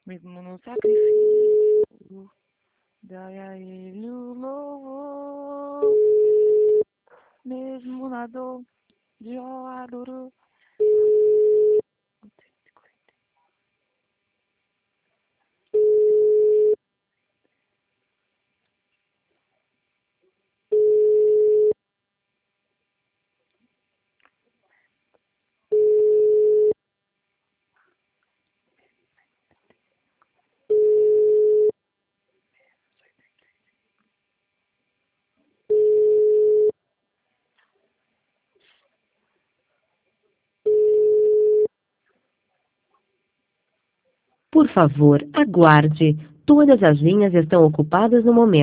mesmo no sacrifício, dai a ele o louvor, mesmo na dor, de ó adorou. Por favor, aguarde. Todas as linhas estão ocupadas no momento.